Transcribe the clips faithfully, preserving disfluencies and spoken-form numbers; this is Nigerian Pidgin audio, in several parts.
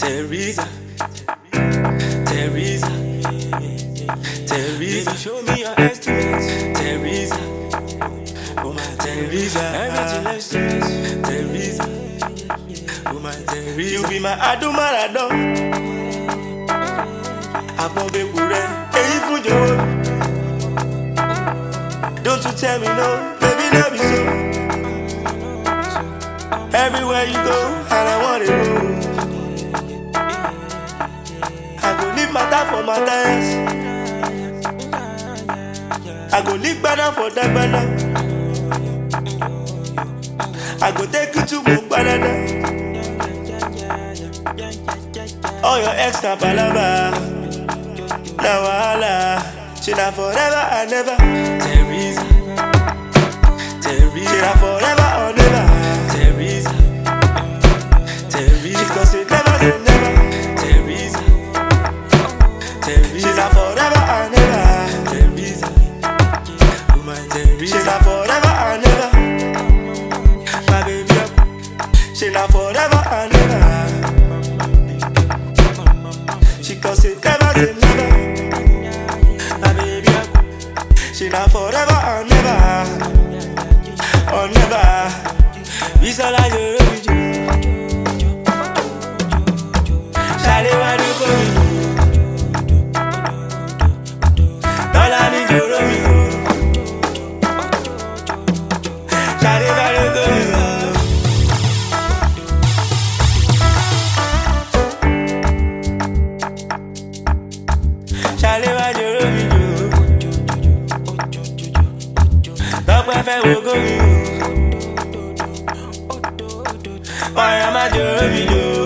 Teresa, Teresa, Teresa, show me your estimates. Teresa, oh my Teresa, everything estimates. Teresa, oh my Teresa, you be my Adumarado. Abon bekure, eyi fun jowo. Don't you tell me no, baby, love you so. Everywhere you go, and I want to go. I go leave my dad for my dance. I go leave banana for that banana. I go take you to Mumbai. All your ex na palava. Na wahala. She na forever and never. Teresa, Teresa. She na forever or never. Teresa, Teresa. She gon' say never, say never. Teresa, Teresa. She's a forever and never. Teresa, oh my Teresa. She's a forever and never. My baby, she's a forever and never. She gon' say never, say never. My baby, she's a forever and never. Or never. This all I do. Shawty, why do you call me? All I need you, love you. Shawty, why do you call me? Shawty, why do you love me? Don't prefer we go me. Why am I doing you?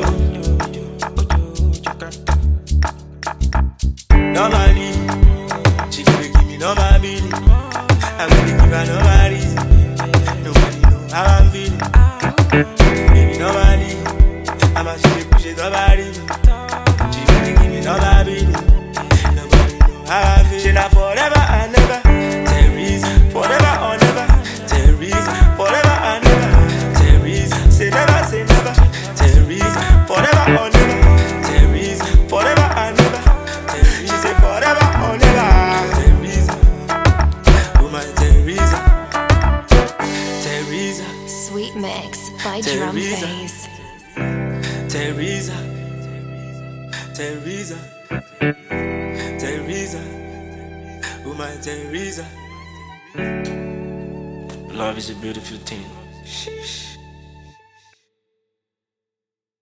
Normally, she could give me normally. I'm gonna give her normally. Nobody know how I'm feeling. Baby, normally, I'm a she push it nobody. She could give me normally. Nobody know how I'm feeling. She not forever and never. Teresa, forever or never. Teresa, forever and never. Teresa, say never, say never. Teresa, forever or never. Teresa, forever and never. Teresa, she say forever or never. Teresa, oh my Teresa. Teresa, Sweet Mix by Drum Teresa. Phase. Teresa, Teresa, Teresa, oh my Teresa. Love is a beautiful thing.